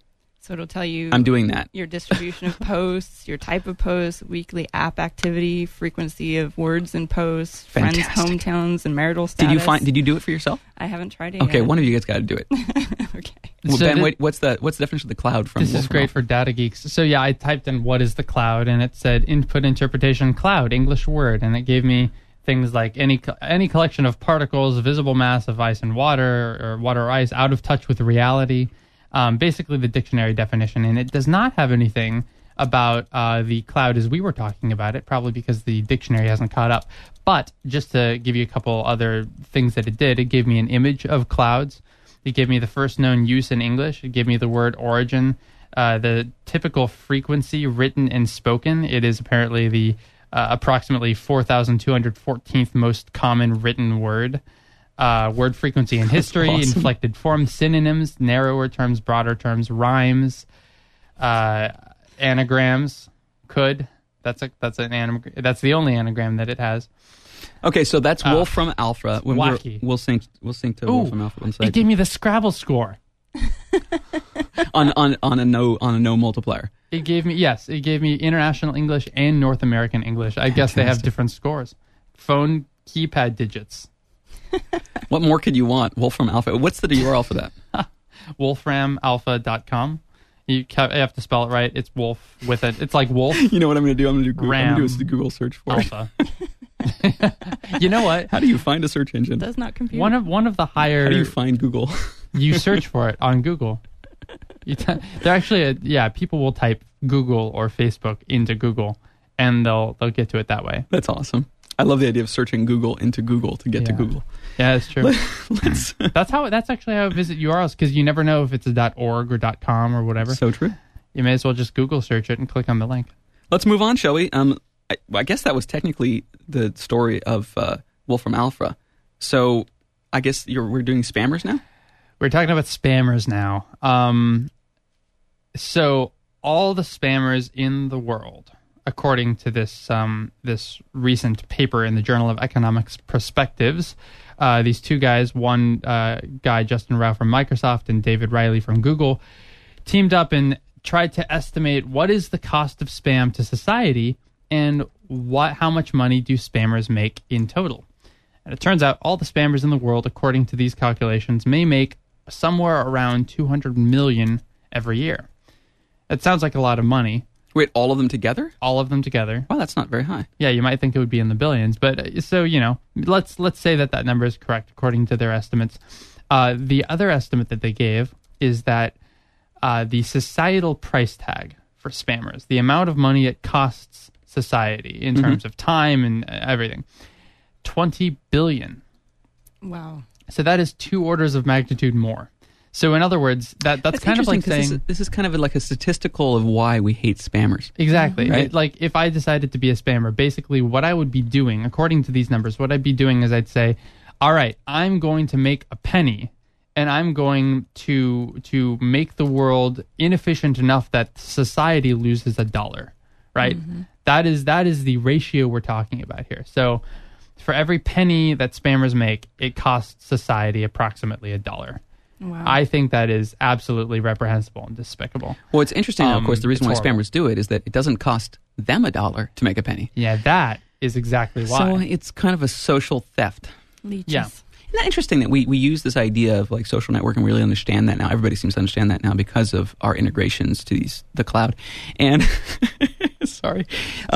So it'll tell you I'm doing that. your distribution of posts, your type of posts, weekly app activity, frequency of words and posts, friends, Fantastic. hometowns, and marital status. Did you do it for yourself? I haven't tried it Okay, yet. one of you guys got to do it. Okay. Well, So Ben, thi- what's the definition of the cloud from This is Wolfram great Alpha? for data geeks. So yeah, I typed in what is the cloud, and it said input interpretation cloud, English word, and it gave me things like any collection of particles, visible mass of ice and water, or water or ice, out of touch with reality. Basically the dictionary definition, and it does not have anything about the cloud as we were talking about it, probably because the dictionary hasn't caught up. But just to give you a couple other things that it did, it gave me an image of clouds. It gave me the first known use in English. It gave me the word origin, the typical frequency written and spoken. It is apparently the approximately 4,214th most common written word. Word frequency in history, awesome. inflected forms, synonyms, narrower terms, broader terms, rhymes, anagrams. That's an anagram. That's the only anagram that it has. Okay, so that's Wolfram Alpha. wacky. We'll sync to Wolfram Alpha one It side. gave me the Scrabble score. on a no multiplier. It gave me International English and North American English. I guess they have Fantastic. different scores. Phone keypad digits. What more could you want? Wolfram Alpha. What's the URL for that? wolframalpha.com. You have to spell it right. It's wolf with it. It's like wolf You know what I'm going to do? I'm going to do Ram. a Google search for it. alpha. You know what? How do you find a search engine? Does not compute. One of the higher How do you find Google? you search for it on Google. They're actually people will type Google or Facebook into Google, and they'll get to it that way. That's awesome. I love the idea of searching Google into Google to get to Yeah. Google. Yeah, that's true. Let's, That's actually how I visit URLs, because you never know if it's a .org or .com or whatever. so true. You may as well just Google search it and click on the link. Let's move on, shall we? I guess that was technically the story of Wolfram Alpha. So I guess we're doing spammers now? We're talking about spammers now. So all the spammers in the world, according to this recent paper in the Journal of Economics Perspectives, these two guys, one guy, Justin Rao from Microsoft, and David Riley from Google, teamed up and tried to estimate what is the cost of spam to society and how much money do spammers make in total. And it turns out all the spammers in the world, according to these calculations, may make somewhere around $200 million every year. It sounds like a lot of money, Wait, all of them together? all of them together. Wow, that's not very high. Yeah, you might think it would be in the billions, but so let's say that number is correct according to their estimates. The other estimate that they gave is that the societal price tag for spammers, the amount of money it costs society in terms of time and everything, $20 billion. Wow. So that is 2 orders of magnitude more. So in other words, that's kind of like interesting 'cause saying this is kind of like a statistical of why we hate spammers. exactly. Right. Like if I decided to be a spammer, basically what I would be doing, according to these numbers, what I'd be doing is I'd say, all right, I'm going to make a penny, and I'm going to make the world inefficient enough that society loses $1. Right. That is the ratio we're talking about here. So for every penny that spammers make, it costs society approximately $1. Wow. I think that is absolutely reprehensible and despicable. Well, it's interesting, of course, the reason why it's horrible. spammers do it is that it doesn't cost them $1 to make a penny. Yeah, that is exactly why. So it's kind of a social theft. Leeches. Yeah. Isn't that interesting that we use this idea of like social network and we really understand that now? Everybody seems to understand that now because of our integrations to the cloud. And sorry.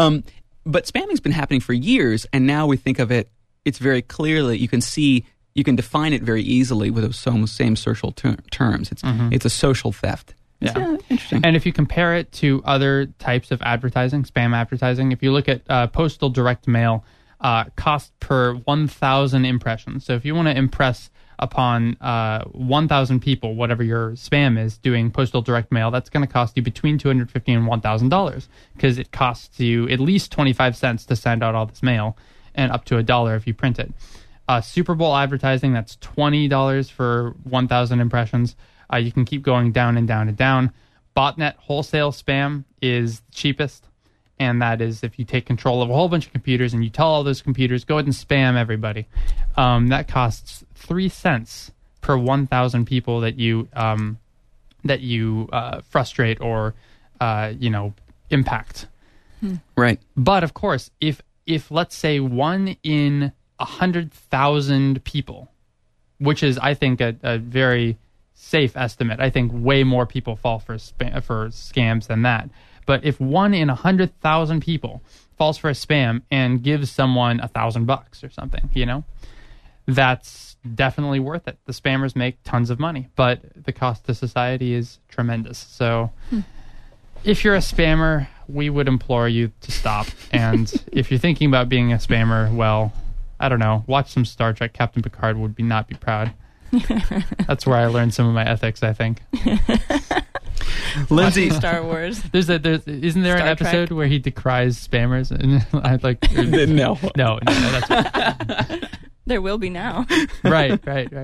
But spamming's been happening for years, and now we think of it, it's very clearly, you can define it very easily with those same social terms. It's a social theft. Yeah. Interesting. And if you compare it to other types of advertising, spam advertising, if you look at postal direct mail, cost per 1,000 impressions. So if you want to impress upon 1,000 people, whatever your spam is, doing postal direct mail, that's going to cost you between $250 and $1,000 because it costs you at least 25 cents to send out all this mail and up to $1 if you print it. Super Bowl advertising, that's $20 for 1,000 impressions. You can keep going down and down and down. Botnet wholesale spam is the cheapest, and that is if you take control of a whole bunch of computers and you tell all those computers, go ahead and spam everybody. That costs 3 cents per 1,000 people that you that you frustrate or impact. Right. But of course, if let's say 1 in 100,000 people, which is I think a very safe estimate. I think way more people fall for scams than that. But if 1 in 100,000 people falls for a spam and gives someone $1,000 or something, that's definitely worth it. The spammers make tons of money, but the cost to society is tremendous. So if you're a spammer, we would implore you to stop. And if you're thinking about being a spammer, well, I don't know, watch some Star Trek. Captain Picard would not be proud. That's where I learned some of my ethics, I think. Lindsay, Star Wars. Isn't there Star an episode Trek. where he decries spammers? And I'd like no, that's right. There will be now. right.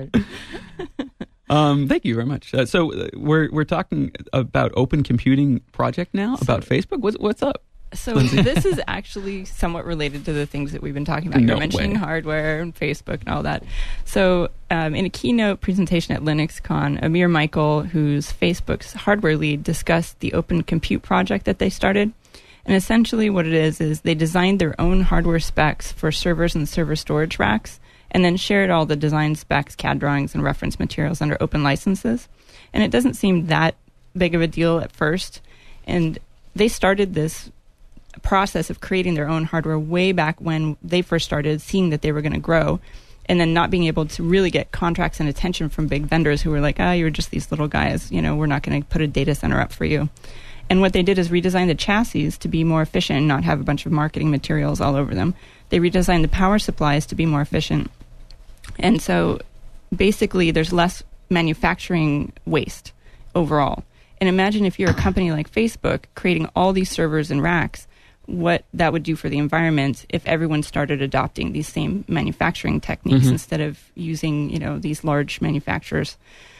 Thank you very much. So we're talking about Open Computing Project now, about Facebook. What's up? So this is actually somewhat related to the things that we've been talking about. You're mentioning hardware and Facebook and all that. So in a keynote presentation at LinuxCon, Amir Michael, who's Facebook's hardware lead, discussed the Open Compute project that they started. And essentially what it is they designed their own hardware specs for servers and server storage racks, and then shared all the design specs, CAD drawings, and reference materials under open licenses. And it doesn't seem that big of a deal at first. And they started this process of creating their own hardware way back when they first started, seeing that they were going to grow, and then not being able to really get contracts and attention from big vendors who were like, you're just these little guys, we're not going to put a data center up for you. And what they did is redesign the chassis to be more efficient and not have a bunch of marketing materials all over them. They redesigned the power supplies to be more efficient. And so basically there's less manufacturing waste overall. And imagine if you're a company like Facebook creating all these servers and racks, what that would do for the environment if everyone started adopting these same manufacturing techniques instead of using, these large manufacturers.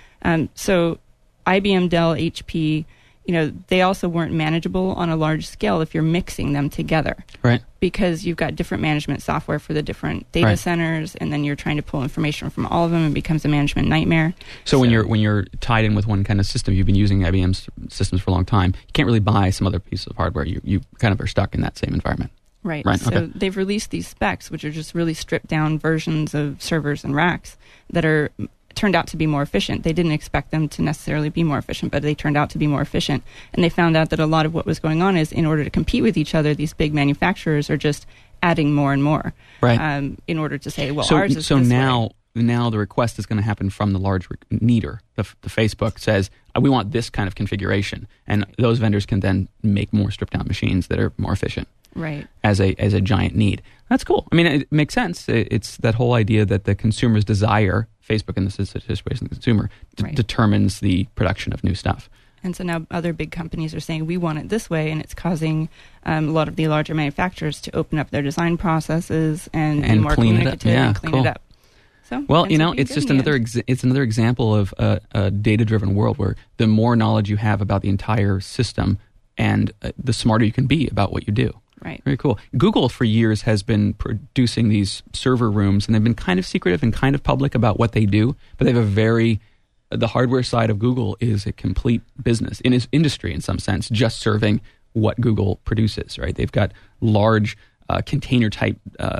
So IBM, Dell, HP, they also weren't manageable on a large scale if you're mixing them together. Right. Because you've got different management software for the different data centers, and then you're trying to pull information from all of them, and it becomes a management nightmare. So when you're tied in with one kind of system, you've been using IBM's systems for a long time, you can't really buy some other piece of hardware. You kind of are stuck in that same environment. Right. So okay. They've released these specs, which are just really stripped down versions of servers and racks that are turned out to be more efficient. They didn't expect them to necessarily be more efficient, but they turned out to be more efficient. And they found out that a lot of what was going on is in order to compete with each other, these big manufacturers are just adding more and more, right? In order to say, well, so, ours is so this now way. Now the request is going to happen from the large needer. The Facebook says, we want this kind of configuration. And those vendors can then make more stripped down machines that are more efficient. Right. As a giant need. That's cool. I mean, it makes sense. It's that whole idea that the consumer's desire, Facebook in this situation, the consumer, determines the production of new stuff. And so now other big companies are saying, we want it this way, and it's causing a lot of the larger manufacturers to open up their design processes and be more communicative and clean it up. So, well, it's just another example of a data-driven world where the more knowledge you have about the entire system, and the smarter you can be about what you do. Right. Very cool. Google for years has been producing these server rooms, and they've been kind of secretive and kind of public about what they do, but they have the hardware side of Google is a complete business in its industry in some sense, just serving what Google produces, right? They've got large container type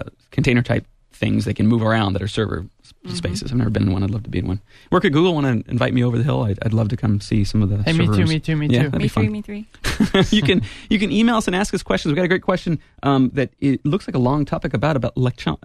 things they can move around that are server spaces. I've never been in one. I'd love to be in one. Work at Google. Want to invite me over the hill? I'd love to come see some of the server rooms. Me too. Yeah, that'd be fun. Me three. You can email us and ask us questions. We've got a great question that it looks like a long topic about elections,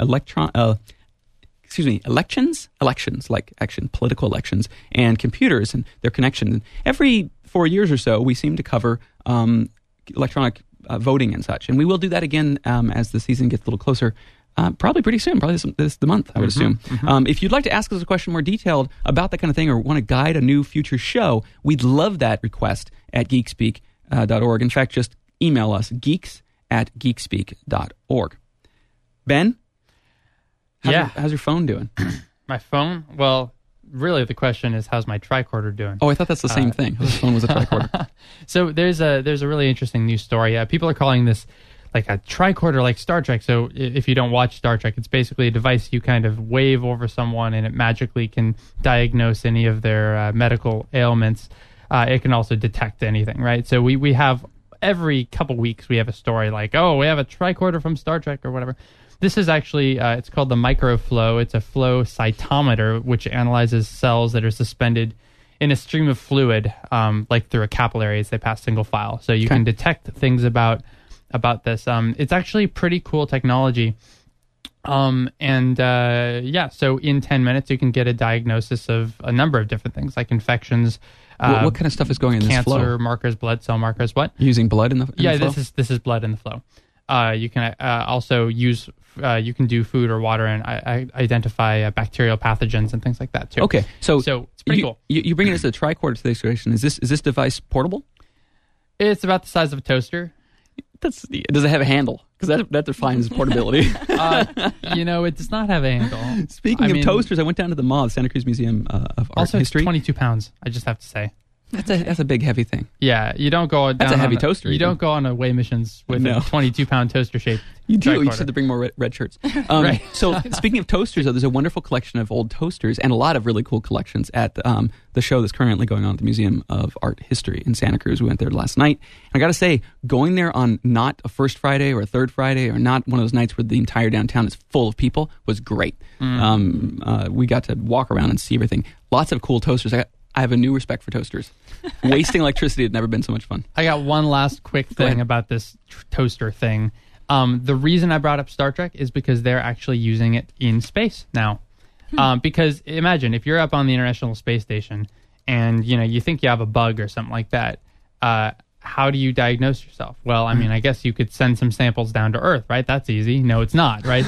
like political elections, and computers and their connection. Every 4 years or so, we seem to cover electronic voting and such, and we will do that again as the season gets a little closer. Probably pretty soon, probably this the month, I would assume. If you'd like to ask us a question more detailed about that kind of thing or want to guide a new future show, we'd love that request at geekspeak.org. In fact, just email us, geeks@geekspeak.org. Ben? How's your phone doing? My phone? Well, really the question is, how's my tricorder doing? Oh, I thought that's the same thing. His phone was a tricorder. So there's a really interesting news story. People are calling this like a tricorder, like Star Trek. So if you don't watch Star Trek, it's basically a device you kind of wave over someone and it magically can diagnose any of their medical ailments. It can also detect anything, right? So we have every couple weeks we have a story like, oh, we have a tricorder from Star Trek or whatever. This is actually, it's called the microflow. It's a flow cytometer, which analyzes cells that are suspended in a stream of fluid, like through a capillary as they pass single file. So you can detect things about this. It's actually pretty cool technology. So in 10 minutes, you can get a diagnosis of a number of different things, like infections. What kind of stuff is going in this flow? Cancer markers, blood cell markers, what? Using blood in the flow? This is blood in the flow. You can also use, you can do food or water and identify bacterial pathogens and things like that too. Okay, so it's pretty cool. You bring it as a tricorder to the situation. Is this device portable? It's about the size of a toaster. Does it have a handle? Because that defines portability. It does not have a handle. Speaking of toasters, I went down to the MOD, Santa Cruz Museum of Art History. Also, 22 pounds, I just have to say. That's a big, heavy thing. Yeah, you don't go down. That's a heavy toaster. You don't go on away missions with a 22-pound toaster shape. You do. You just have to bring more red shirts. Right. So speaking of toasters, though, there's a wonderful collection of old toasters and a lot of really cool collections at the show that's currently going on at the Museum of Art History in Santa Cruz. We went there last night. And I got to say, going there on not a first Friday or a third Friday or not one of those nights where the entire downtown is full of people was great. We got to walk around and see everything. Lots of cool toasters. I have a new respect for toasters. Wasting electricity had never been so much fun. I got one last quick thing about this toaster thing. The reason I brought up Star Trek is because they're actually using it in space now. Because imagine if you're up on the International Space Station and you think you have a bug or something like that. How do you diagnose yourself? Well, I mean, I guess you could send some samples down to Earth, right? That's easy. No, it's not, right?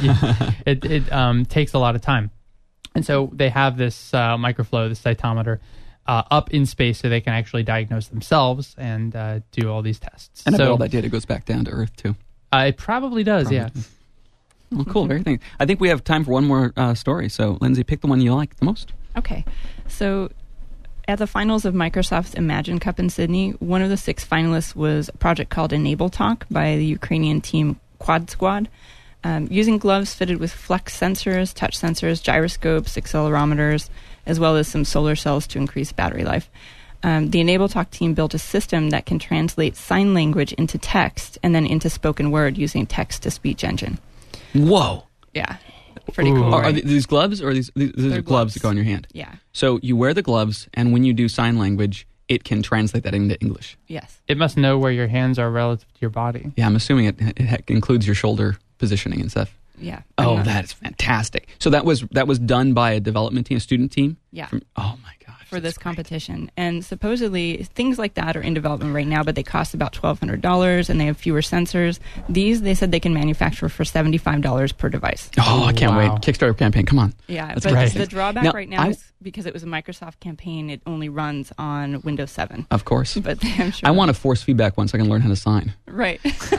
It takes a lot of time. And so they have this microflow, this cytometer, up in space so they can actually diagnose themselves and do all these tests. And I bet all that data goes back down to Earth, too. It probably does, yeah. Well, cool. Very thanks. I think we have time for one more story. So, Lindsay, pick the one you like the most. Okay. So, at the finals of Microsoft's Imagine Cup in Sydney, one of the 6 finalists was a project called Enable Talk by the Ukrainian team Quad Squad. Using gloves fitted with flex sensors, touch sensors, gyroscopes, accelerometers, as well as some solar cells to increase battery life. The Enable Talk team built a system that can translate sign language into text and then into spoken word using text-to-speech engine. Whoa. Yeah. Pretty cool, right? Are these gloves or these are gloves that go on your hand? Yeah. So you wear the gloves, and when you do sign language, it can translate that into English. Yes. It must know where your hands are relative to your body. Yeah, I'm assuming it includes your shoulder positioning and stuff. Yeah. Oh, that is fantastic. So that was done by a development team, a student team? Yeah. Oh, my gosh. For this competition. And supposedly things like that are in development right now, but they cost about $1,200 and they have fewer sensors. These, they said they can manufacture for $75 per device. Oh, I can't wait. Kickstarter campaign, come on. Yeah, That's but great. the drawback right now is because it was a Microsoft campaign, it only runs on Windows 7. Of course. But I'm sure I want a force feedback one so I can learn how to sign. Right.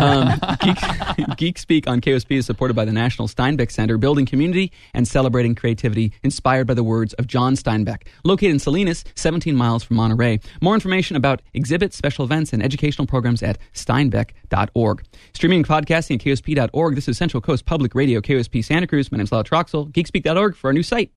Geek Speak on KOSP is supported by the National Steinbeck Center, building community and celebrating creativity inspired by the words of John Steinbeck. Located in Salinas, 17 miles from Monterey. More information about exhibits, special events, and educational programs at steinbeck.org. Streaming and podcasting at KOSP.org. This is Central Coast Public Radio, KOSP Santa Cruz. My name is Lyle Troxel. Geekspeak.org for our new site.